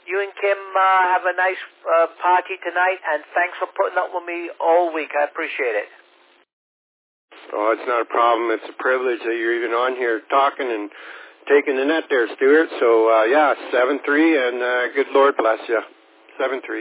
You and Kim have a nice party tonight, and thanks for putting up with me all week. I appreciate it. Oh, it's not a problem. It's a privilege that you're even on here talking and taking the net there, Stuart. So, 7-3, and good Lord bless you. 7-3.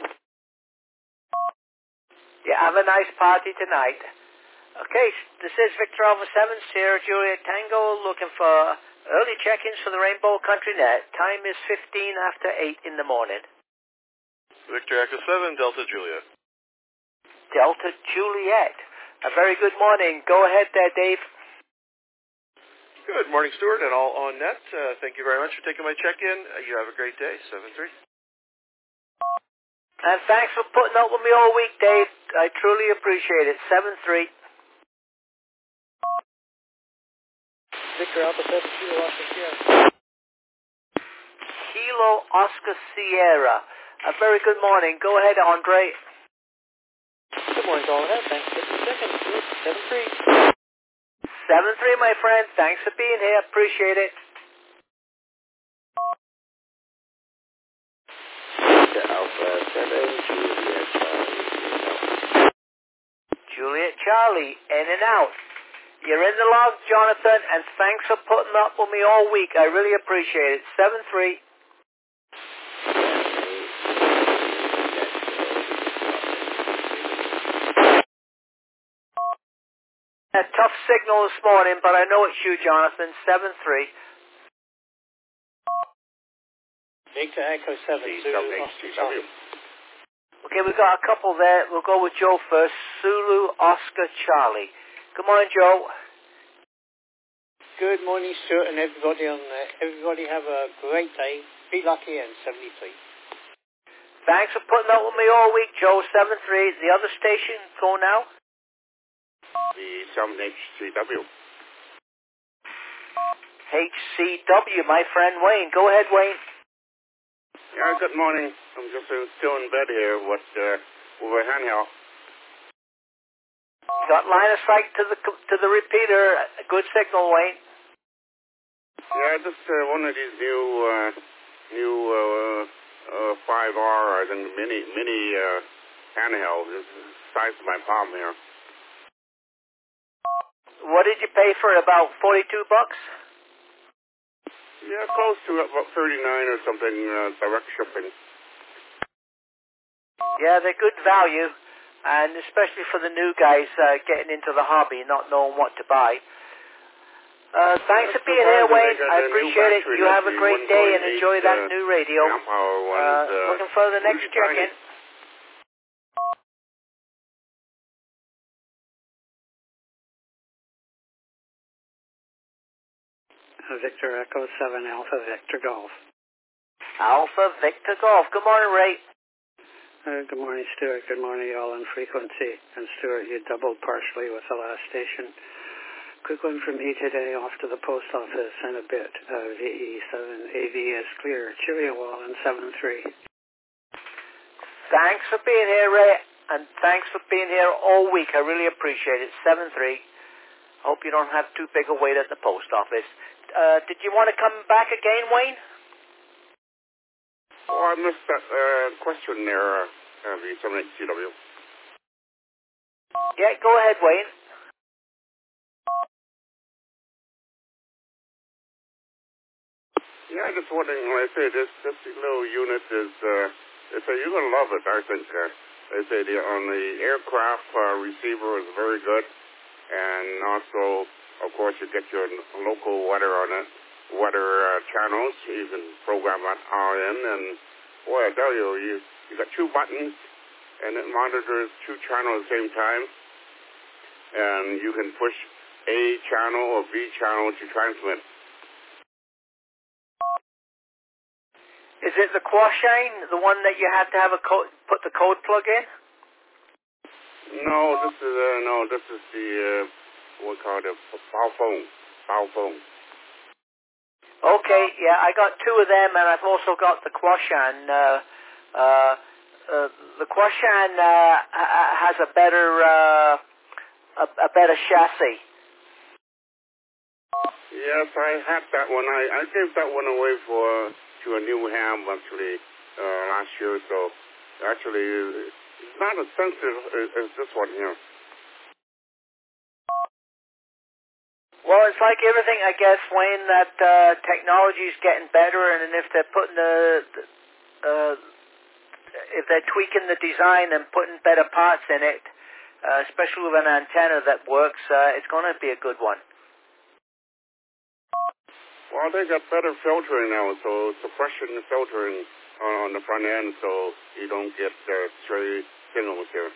Yeah, have a nice party tonight. Okay, this is Victor Alpha 7, Sierra Juliet Tango, looking for early check-ins for the Rainbow Country Net. Time is 15 after 8 in the morning. Victor Echo 7, Delta Juliet. Delta Juliet. A very good morning. Go ahead there, Dave. Good morning, Stuart, and all on net. Thank you very much for taking my check-in. You have a great day. 7-3. And thanks for putting up with me all week, Dave. I truly appreciate it. 7-3. Victor Alpha 7, Kilo Oscar Sierra. Kilo Oscar Sierra. A very good morning. Go ahead, Andre. Good morning, all ahead. Thanks for the second. 7-3. 7-3, my friend. Thanks for being here. Appreciate it. Alpha 7, Juliet Charlie. Juliet Charlie, in and out. You're in the log, Jonathan, and thanks for putting up with me all week. I really appreciate it. 7-3. A tough signal this morning, but I know it's you, Jonathan. 7-3. Victor Echo 7, Zulu Oscar Charlie. Okay, we've got a couple there. We'll go with Joe first. Zulu Oscar Charlie. Good morning, Joe. Good morning, Stuart, and everybody on there. Everybody have a great day. Be lucky, and 73. Thanks for putting up with me all week, Joe. 7-3. The other station, go now. The 7HCW. HCW, my friend Wayne. Go ahead, Wayne. Yeah, good morning. I'm just still in bed here with handheld. Got line of sight to the repeater. A good signal, Wayne. Yeah, just one of these new 5R, I think mini handheld. It's the size of my palm here. What did you pay for it? About $42? Yeah, close to about 39 or something, direct shipping. Yeah, they're good value, and especially for the new guys getting into the hobby, not knowing what to buy. Thanks for being here, Wayne. I appreciate it. You have a great day and enjoy that new radio. Looking for the next check-in. Victor Echo 7, Alpha Victor Golf. Alpha Victor Golf. Good morning, Ray. Good morning, Stuart. Good morning, y'all in frequency. And Stuart, you doubled partially with the last station. Quick one from me today off to the post office in a bit. VE7 AV is clear. Cheerio all in 7-3. Thanks for being here, Ray. And thanks for being here all week. I really appreciate it. 7-3. Hope you don't have too big a wait at the post office. Did you want to come back again, Wayne? Oh, I missed that question there, the 7HCW. Yeah, go ahead, Wayne. Yeah, I'm just wondering, like I say, this little unit is, you're going to love it, I think. They say on the aircraft receiver is very good. And also, of course, you get your local weather on it, weather channels. You can program that RN, and boy, I tell you, you got two buttons, and it monitors two channels at the same time. And you can push A channel or B channel to transmit. Is it the Quashine, the one that you had to have put the code plug in? No, this is the what we call it, bow phone. Okay, yeah, I got two of them, and I've also got the Quashine. The Quashine has a better chassis. Yes, I had that one. I gave that one away for to a new ham actually last year. So actually, it's not as sensitive as this one here. Well, it's like everything, I guess, Wayne, that technology is getting better, and if they're putting if they're tweaking the design and putting better parts in it, especially with an antenna that works, it's going to be a good one. Well, they got better filtering now, so suppression filtering on the front end, so you don't get stray signals here.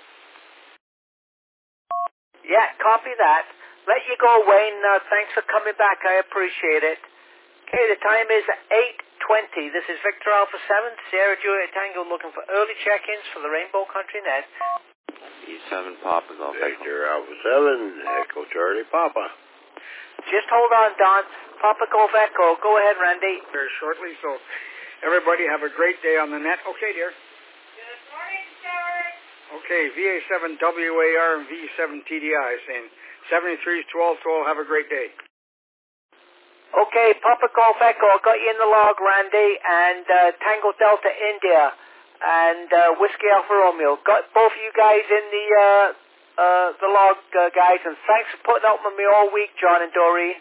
Yeah, copy that. Let you go, Wayne. Thanks for coming back. I appreciate it. Okay, the time is 8:20. This is Victor Alpha 7, Sierra Juliet Tango, looking for early check-ins for the Rainbow Country Net. E7 Papa Golf Echo. Victor Alpha 7, Echo Charlie Papa. Just hold on, Don. Papa Golf Echo. Go ahead, Randy. Very shortly, so everybody have a great day on the net. Okay, dear. Good morning, Stuart. Okay, VA7WAR and V7TDI saying 73's 1212. Have a great day. Okay, Papa Golf Echo, got you in the log, Randy, and Tango Delta India, and Whiskey Alpha Romeo. Got both of you guys in the log, guys, and thanks for putting up with me all week, John and Doreen.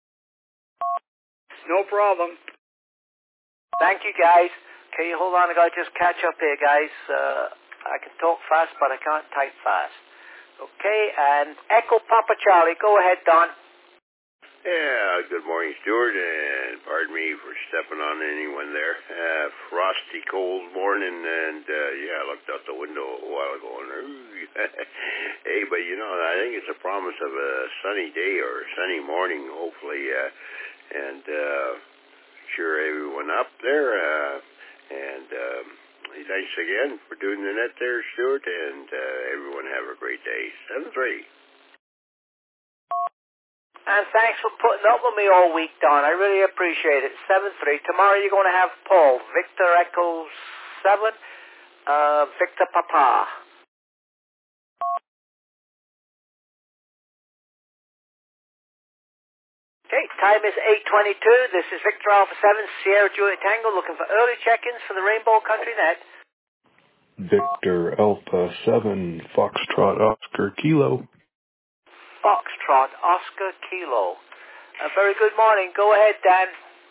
No problem. Thank you, guys. Okay, hold on, I gotta just catch up here, guys. I can talk fast, but I can't type fast. Okay, and Echo Papa Charlie. Go ahead, Don. Yeah, good morning, Stuart, and pardon me for stepping on anyone there. Frosty, cold morning, and I looked out the window a while ago, and hey, but I think it's a promise of a sunny day or a sunny morning, hopefully, and cheer everyone up there, and thanks again for doing the net there, Stuart, and everyone have a great day. 7-3. And thanks for putting up with me all week, Don. I really appreciate it. 7-3. Tomorrow you're going to have Paul. Victor Echo 7. Victor Papa. Okay, time is 8:22. This is Victor Alpha 7, Sierra Juliet Tango, looking for early check-ins for the Rainbow Country Net. Victor Alpha 7, Foxtrot Oscar Kilo. Foxtrot Oscar Kilo. A very good morning. Go ahead, Dan.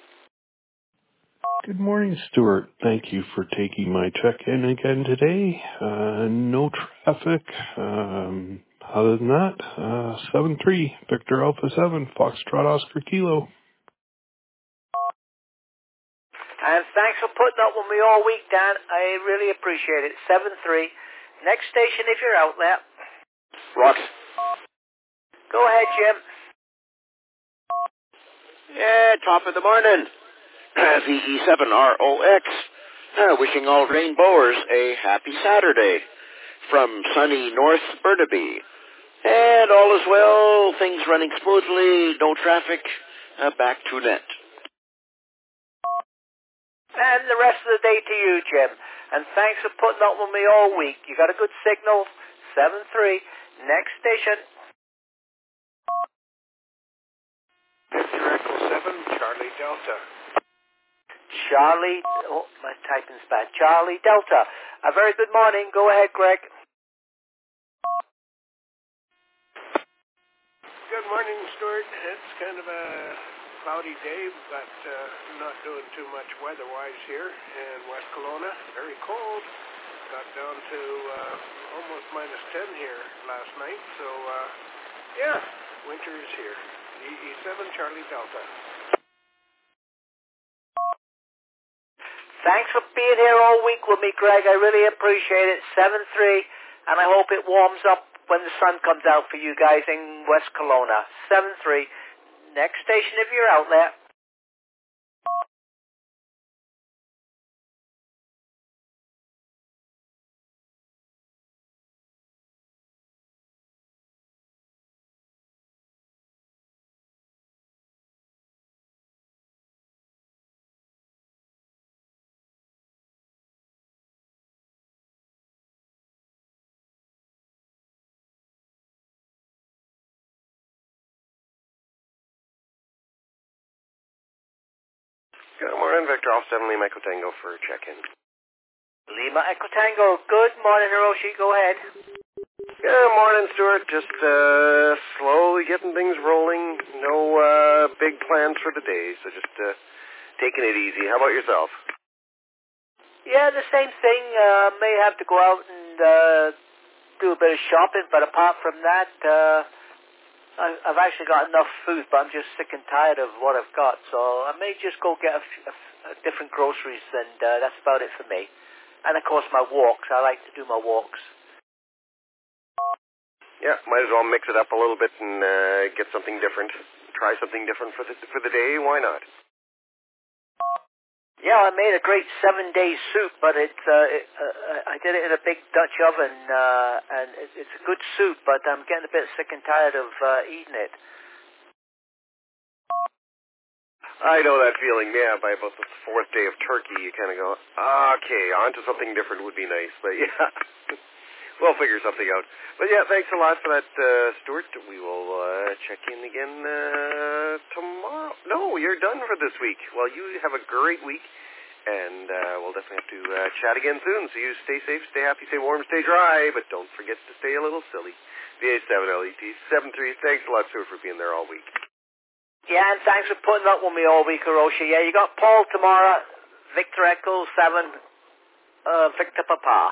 Good morning, Stuart. Thank you for taking my check-in again today. No traffic. Other than that, 7-3, Victor Alpha 7, Foxtrot Oscar Kilo. And thanks for putting up with me all week, Dan. I really appreciate it. 7-3. Next station if you're out there. Rox. Go ahead, Jim. Yeah, top of the morning. VE7ROX. Wishing all rainbowers a happy Saturday from sunny North Burnaby. And all is well, things running smoothly, no traffic, back to net. And the rest of the day to you, Jim. And thanks for putting up with me all week. You got a good signal. 7-3. Next station. Victor Echo 7, Charlie Delta. Charlie, my typing's bad. Charlie Delta. A very good morning. Go ahead, Greg. Good morning, Stuart. It's kind of a cloudy day, but not doing too much weather-wise here in West Kelowna. Very cold. Got down to almost -10 here last night. So, winter is here. EE7 Charlie Delta. Thanks for being here all week with me, Greg. I really appreciate it. 7-3, and I hope it warms up when the sun comes out for you guys in West Kelowna. 7-3. Next station if you're out there. Good morning, Victor Alpha 7 Lima Echo Tango for check-in. Lima Echo Tango. Good morning, Hiroshi. Go ahead. Good morning, Stuart. Just slowly getting things rolling. No big plans for the day, so just taking it easy. How about yourself? Yeah, the same thing. May have to go out and do a bit of shopping, but apart from that, I've actually got enough food, but I'm just sick and tired of what I've got, so I may just go get a different groceries, and that's about it for me. And, of course, my walks. I like to do my walks. Yeah, might as well mix it up a little bit and get something different. Try something different for the day. Why not? Yeah, I made a great 7-day soup, but I did it in a big Dutch oven, and it's a good soup, but I'm getting a bit sick and tired of eating it. I know that feeling, yeah. By about the 4th day of turkey, you kind of go, okay, on to something different would be nice. But, yeah, we'll figure something out. But, yeah, thanks a lot for that, Stuart. We will check in again tomorrow. No, you're done for this week. Well, you have a great week, and we'll definitely have to chat again soon. So you stay safe, stay happy, stay warm, stay dry, but don't forget to stay a little silly. VA7LET 73. Thanks a lot, Stuart, for being there all week. Yeah, and thanks for putting up with me all week, Hiroshi. Yeah, you got Paul tomorrow, Victor Echo 7, Victor Papa.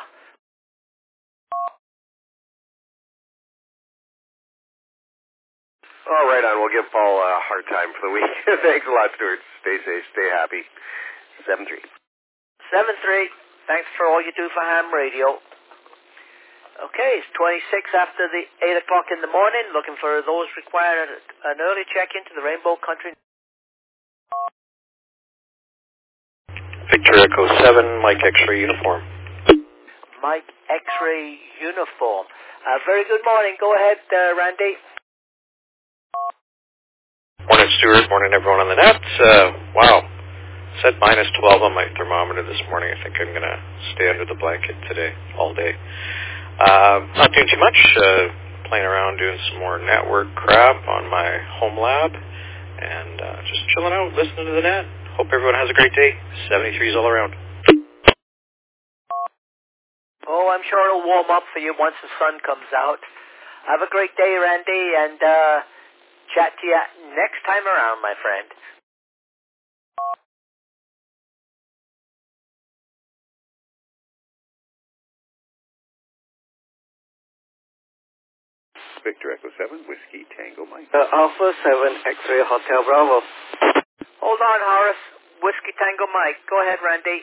All right, on. We'll give Paul a hard time for the week. Thanks a lot, Stuart. Stay safe, stay happy. 7-3. 7-3. Thanks for all you do for ham radio. Okay, it's 26 after the 8 o'clock in the morning. Looking for those requiring an early check-in to the Rainbow Country. Victor Echo 7, Mike X-ray uniform. Mike X-ray uniform. Very good morning. Go ahead, Randy. Morning, Stuart. Morning, everyone on the net. Wow. Said minus 12 on my thermometer this morning. I think I'm going to stay under the blanket today, all day. Not doing too much. Playing around doing some more network crap on my home lab. And just chilling out, listening to the net. Hope everyone has a great day. 73s all around. Oh, I'm sure it'll warm up for you once the sun comes out. Have a great day, Randy, and chat to you next time around, my friend. Victor Echo 7, Whiskey Tango Mike. Alpha 7, X-ray Hotel Bravo. Hold on, Horace. Whiskey Tango Mike. Go ahead, Randy.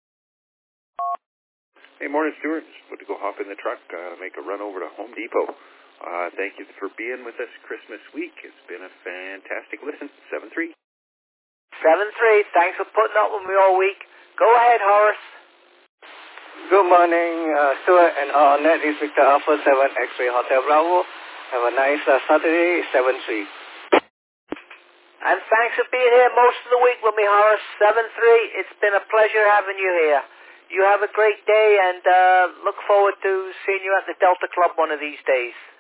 Hey, morning, Stuart. Just about to go hop in the truck, make a run over to Home Depot. Thank you for being with us Christmas week. It's been a fantastic listen. 7-3. 7-3. Thanks for putting up with me all week. Go ahead, Horace. Good morning, Stuart and all net. Is Victor Alpha 7, X-ray Hotel Bravo. Have a nice Saturday, 7-3. And thanks for being here most of the week with me, Horace. 7-3. It's been a pleasure having you here. You have a great day, and look forward to seeing you at the Delta Club one of these days.